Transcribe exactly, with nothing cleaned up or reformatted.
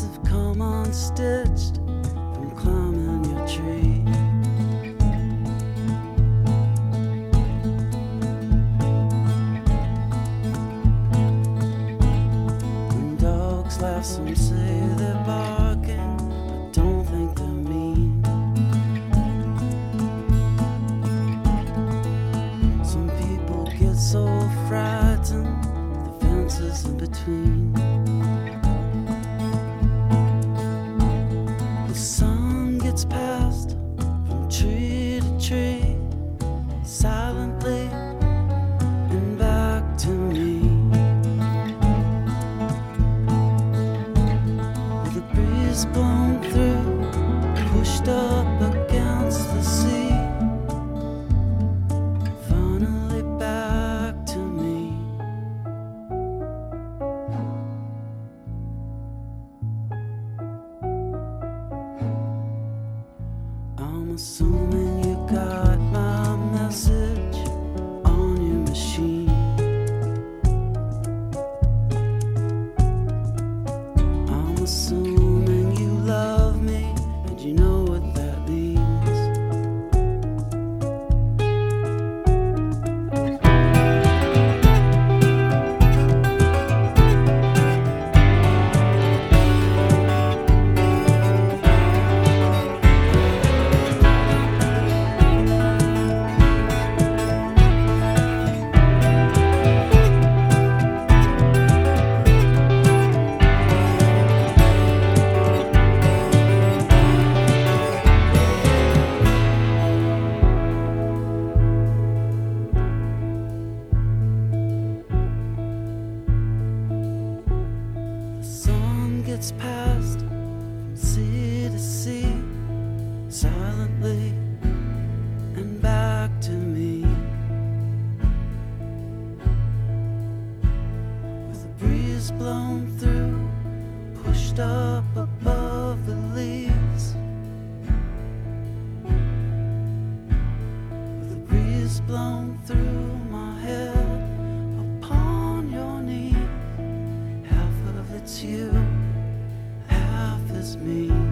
have come unstitched from climbing your tree. When dogs laugh, some say they're barking, I don't think they're mean. Some people get so frightened, the fences in between. The sun gets past from tree to tree, silently and back to me. With a breeze blown through, pushed up against the sea, finally back to me. I'm assuming you got my message on your machine. I'm assuming you love me and you know what that means. The sun gets past from sea to sea, silently and back to me. With a breeze blown through, pushed up above the leaves. With a breeze blown through my head, upon your knee. Half of it's you, half is me.